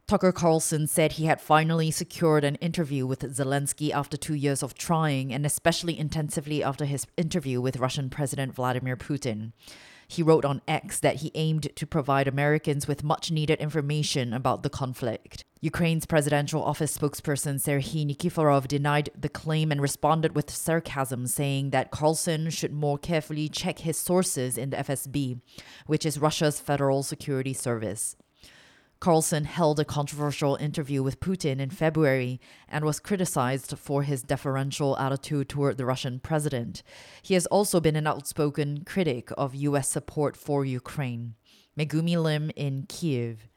Tucker Carlson said he had finally secured an interview with Zelensky after 2 years of trying, and especially intensively after his interview with Russian President Vladimir Putin. He wrote on X that he aimed to provide Americans with much needed information about the conflict. Ukraine's presidential office spokesperson Serhiy Nikiforov denied the claim and responded with sarcasm, saying that Carlson should more carefully check his sources in the FSB, which is Russia's Federal Security Service. Carlson held a controversial interview with Putin in February and was criticized for his deferential attitude toward the Russian president. He has also been an outspoken critic of U.S. support for Ukraine. Megumi Lim in Kyiv.